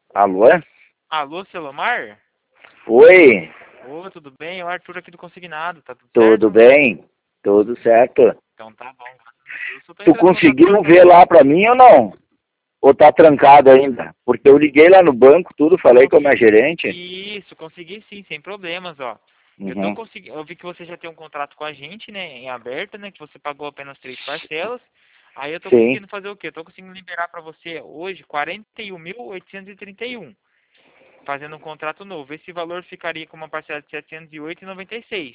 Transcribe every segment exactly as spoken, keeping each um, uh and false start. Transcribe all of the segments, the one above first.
Alô? Alô, Selomar? Oi, Ô, tudo bem? É o Arthur aqui do Consignado, tá tudo tudo certo? bem? Tudo certo. Então tá bom, graças a Deus. Eu tô Tu entrando em contato com conseguiu você. ver lá pra mim ou não? Ou tá trancado ainda? Porque eu liguei lá no banco, tudo, falei com a minha Consegui. gerente. Isso, consegui sim, sem problemas, ó. Eu tô Uhum. conseguindo. Eu vi que você já tem um contrato com a gente, né, em aberto, né, que você pagou apenas três parcelas. Aí eu tô Sim. conseguindo fazer o quê? Eu tô conseguindo liberar pra você hoje quarenta e um mil oitocentos e trinta e um, fazendo um contrato novo. Esse valor ficaria com uma parcela de setecentos e oito reais e noventa e seis.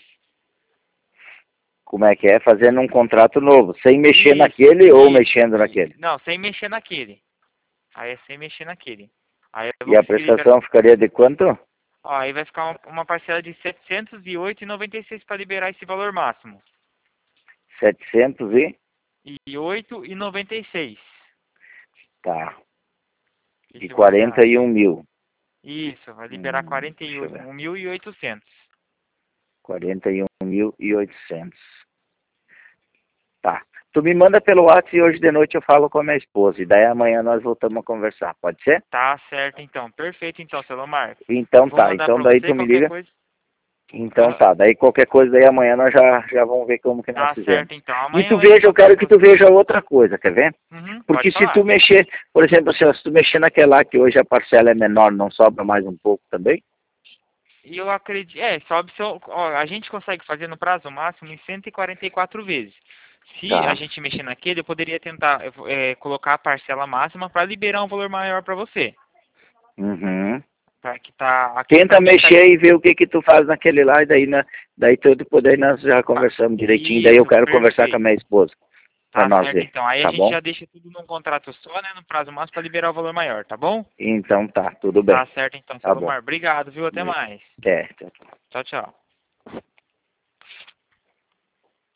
Como é que é? Fazendo um contrato novo, sem mexer Isso, naquele ou isso. mexendo E- naquele? não, sem mexer naquele. Aí é sem mexer naquele. Aí eu E vou a conseguir liberar. prestação ficaria de quanto? Ó, aí vai ficar uma, uma parcela de setecentos e oito reais e noventa e seis para liberar esse valor máximo. Setecentos e... E oito reais e noventa e seis. Tá. E Esse valor quarenta reais. e um mil. Isso, vai liberar Hum, quarenta e deixa eu ver. um mil e oitocentos. quarenta e um mil e oitocentos. Tá. Tu me manda pelo WhatsApp e hoje de noite eu falo com a minha esposa. E daí amanhã nós voltamos a conversar. Pode ser? Tá certo então. Perfeito então, Selomar. Então Vou tá. mandar Então para daí você tu me qualquer liga. coisa. Então Aham. tá. Daí qualquer coisa daí amanhã nós já, já vamos ver como que nós Tá fizemos. certo então. E Amanhã tu eu entro em veja, eu contato quero com que tu você. veja outra coisa, quer ver? Uhum, Porque pode se tu falar. mexer, por exemplo, assim, ó, se tu mexer naquela lá que hoje a parcela é menor, não sobra mais um pouco também? E eu acredito, é, sobe seu, ó, a gente consegue fazer no prazo máximo em cento e quarenta e quatro vezes. Se a Tá. gente mexer naquele, eu poderia tentar é, colocar a parcela máxima para liberar um valor maior para você. Uhum. Tá? Que tá, aqui Tenta para mim tá mexer e ver o que que tu faz naquele lá e daí, né, daí tudo poder nós já pa- conversamos direitinho. Daí eu isso, quero conversar com a perfeito. minha esposa para Tá nós certo ver, então. Aí a tá gente bom? já deixa tudo num contrato só, né, no prazo máximo para liberar o valor maior, tá bom? Então tá, tudo Tá bem. certo então, Tá bom. Salomar. Obrigado, viu? Até mais. É, Tchau, tchau.